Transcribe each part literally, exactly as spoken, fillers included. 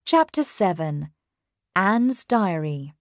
Chapter seven. Anne's Diary.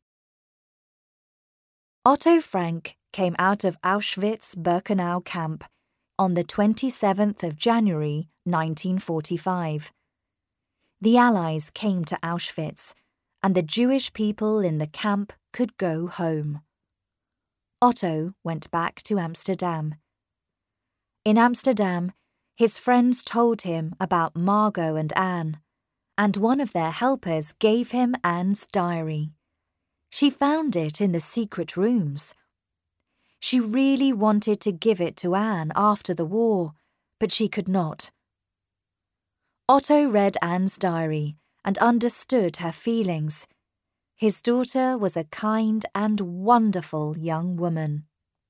Otto Frank came out of Auschwitz-Birkenau camp on the twenty-seventh of January nineteen forty-five. The Allies came to Auschwitz, and the Jewish people in the camp could go home. Otto went back to Amsterdam. In Amsterdam, his friends told him about Margot and Anne, and one of their helpers gave him Anne's diary. She found it in the secret rooms. She really wanted to give it to Anne after the war, but she could not. Otto read Anne's diary and understood her feelings. His daughter was a kind and wonderful young woman.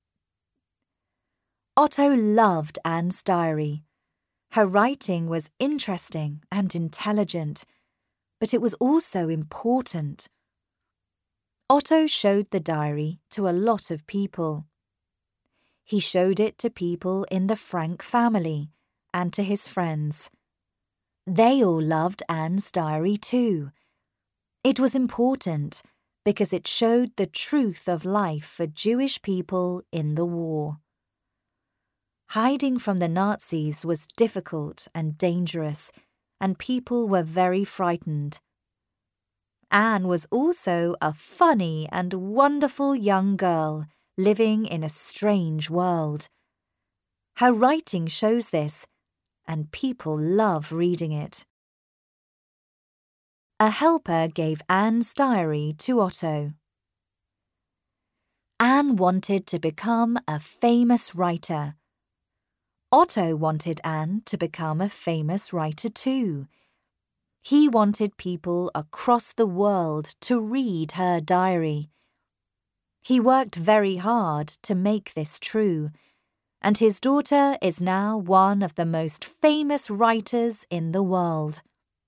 Otto loved Anne's diary. Her writing was interesting and intelligent, but it was also important. Otto showed the diary to a lot of people. He showed it to people in the Frank family and to his friends. They all loved Anne's diary too. It was important because it showed the truth of life for Jewish people in the war. Hiding from the Nazis was difficult and dangerous, and people were very frightened. Anne was also a funny and wonderful young girl living in a strange world. Her writing shows this, and people love reading it. A helper gave Anne's diary to Otto. Anne wanted to become a famous writer. Otto wanted Anne to become a famous writer too. He wanted people across the world to read her diary. He worked very hard to make this true, and his daughter is now one of the most famous writers in the world.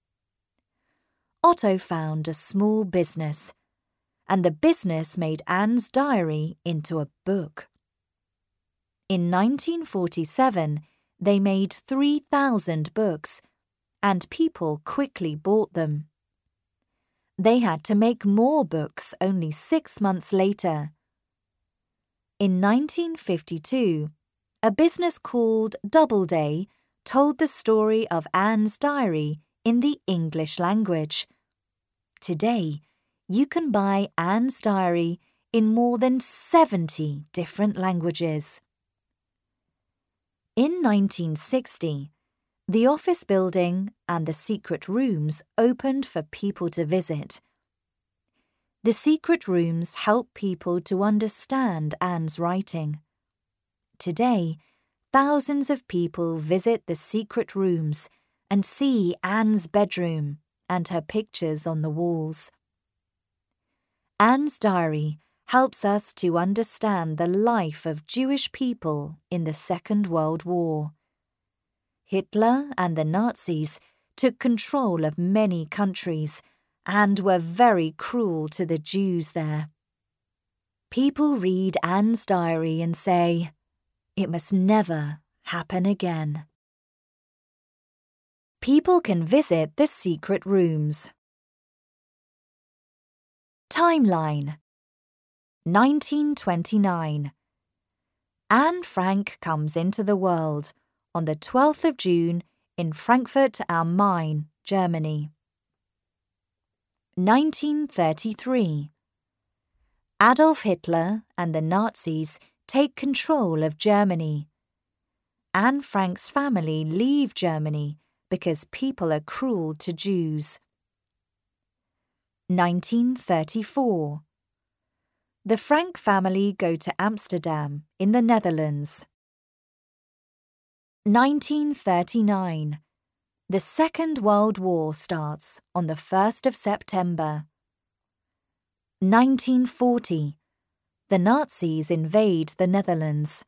Otto found a small business, and the business made Anne's diary into a book. In nineteen forty-seven, they made three thousand books, and people quickly bought them. They had to make more books only six months later. In nineteen fifty-two, a business called Doubleday told the story of Anne's diary in the English language. Today, you can buy Anne's diary in more than seventy different languages. In nineteen sixty, the office building and the secret rooms opened for people to visit. The secret rooms help people to understand Anne's writing. Today, thousands of people visit the secret rooms and see Anne's bedroom and her pictures on the walls. Anne's diary helps us to understand the life of Jewish people in the Second World War. Hitler and the Nazis took control of many countries and were very cruel to the Jews there. People read Anne's diary and say, "It must never happen again." People can visit the secret rooms. Timeline. nineteen twenty-nine. Anne Frank comes into the world on the twelfth of June in Frankfurt am Main, Germany. nineteen thirty-three. Adolf Hitler and the Nazis take control of Germany. Anne Frank's family leave Germany because people are cruel to Jews. nineteen thirty-four. The Frank family go to Amsterdam in the Netherlands. nineteen thirty-nine. The Second World War starts on the first of September. nineteen forty. The Nazis invade the Netherlands.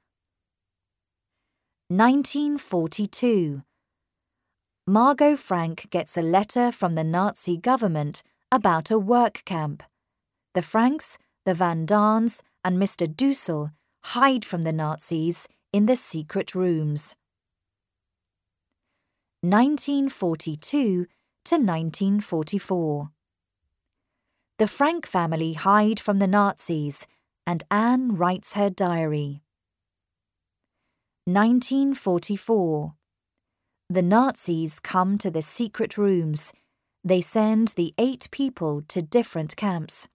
nineteen forty-two. Margot Frank gets a letter from the Nazi government about a work camp. The Franks, the Van Daans, and Mister Dussel hide from the Nazis in the secret rooms. nineteen forty-two to nineteen forty-four. The Frank family hide from the Nazis, and Anne writes her diary. nineteen forty-four. The Nazis come to the secret rooms. They send the eight people to different camps.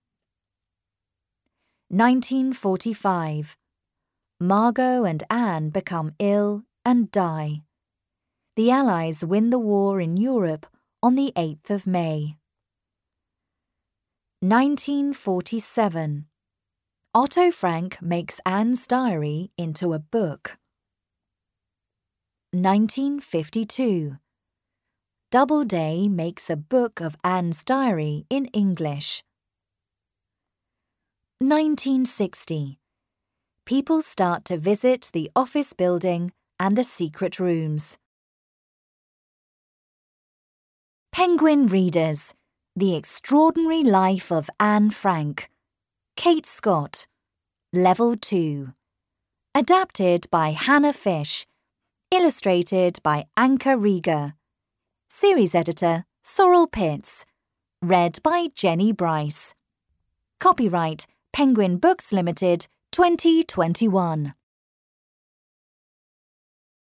nineteen forty-five. Margot and Anne become ill and die. The Allies win the war in Europe on the eighth of May. nineteen forty-seven. Otto Frank makes Anne's diary into a book. nineteen fifty-two. Doubleday makes a book of Anne's diary in English. nineteen sixty. People start to visit the office building and the secret rooms. Penguin Readers: The Extraordinary Life of Anne Frank. Kate Scott. Level two. Adapted by Hannah Fish. Illustrated by Anka Rieger. Series editor Sorrel Pitts. Read by Jenny Bryce. Copyright Penguin Books Limited twenty twenty-one.